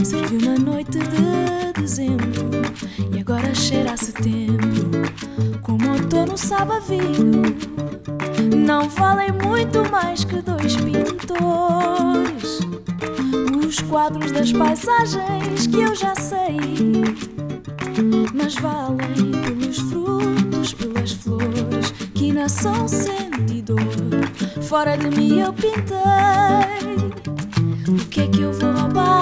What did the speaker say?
Serviu na noite de dezembro e agora cheira a setembro. Como outono sabe a vinho, não valem muito mais que dois pintores. Os quadros das paisagens que eu já sei, mas valem pelos frutos, pelas flores que na São Sentidor fora de mim eu pintei. O que é que eu vou roubar